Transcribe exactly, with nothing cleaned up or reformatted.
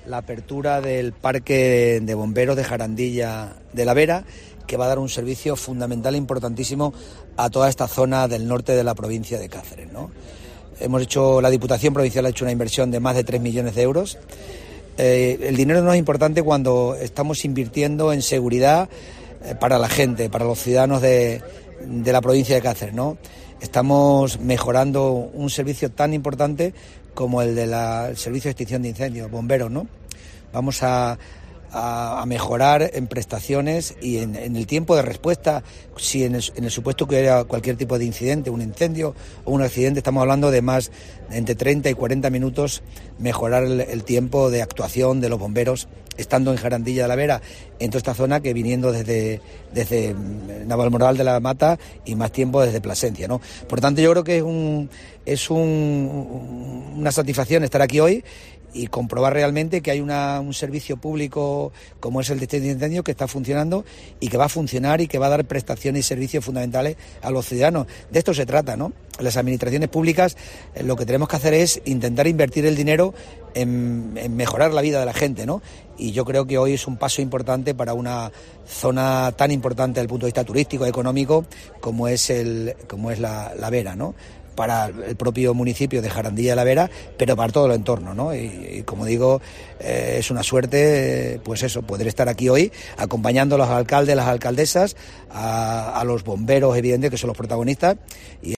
la apertura del Parque de Bomberos de Jarandilla de la Vera, que va a dar un servicio fundamental e importantísimo a toda esta zona del norte de la provincia de Cáceres, ¿no? Hemos hecho, la Diputación Provincial ha hecho una inversión de más de tres millones de euros. Eh, el dinero no es importante cuando estamos invirtiendo en seguridad eh, para la gente, para los ciudadanos de, de la provincia de Cáceres, ¿no? Estamos mejorando un servicio tan importante como el del servicio de extinción de incendios, bomberos, ¿no? Vamos a, a, a mejorar en prestaciones y en, en el tiempo de respuesta, si en el, en el supuesto que hubiera cualquier tipo de incidente, un incendio o un accidente, estamos hablando de más entre treinta y cuarenta minutos, mejorar el, el tiempo de actuación de los bomberos, estando en Jarandilla de la Vera, en toda esta zona, que viniendo desde, desde Navalmoral de la Mata y más tiempo desde Plasencia, ¿no? Por tanto, yo creo que es un es un, una satisfacción estar aquí hoy y comprobar realmente que hay una, un servicio público como es el de extinción de incendios que está funcionando y que va a funcionar y que va a dar prestaciones y servicios fundamentales a los ciudadanos. De esto se trata, ¿no? Las administraciones públicas eh, lo que tenemos que hacer es intentar invertir el dinero en, en mejorar la vida de la gente, ¿no? Y yo creo que hoy es un paso importante para una zona tan importante desde el punto de vista turístico, económico, como es el como es la, la Vera, ¿no? Para el propio municipio de Jarandilla de la Vera, pero para todo el entorno, ¿no? Y, y como digo, eh, es una suerte, eh, pues eso, poder estar aquí hoy acompañando a los alcaldes, las alcaldesas, a, a los bomberos, evidente, que son los protagonistas. Y